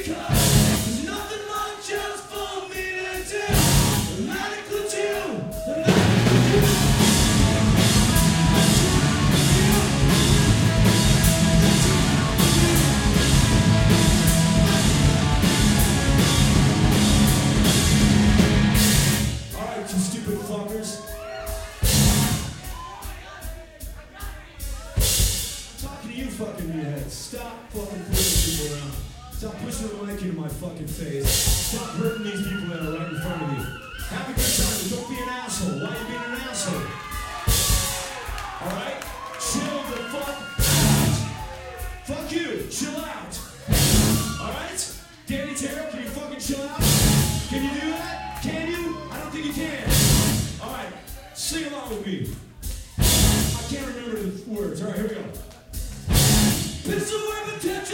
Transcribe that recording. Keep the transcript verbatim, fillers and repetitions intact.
fucking meatheads. Stop fucking pushing people around. Stop pushing the mic into my fucking face. Stop hurting these people that are right in front of me. Have a good time, but don't be an asshole. Why are you being an asshole? Alright? Chill the fuck out. Fuck you. Chill out. Alright? Danny Terrell, can you fucking chill out? Can you do that? Can you? I don't think you can. Alright. Sing along with me. I can't remember the words. Alright, here we go. Pistol weapon,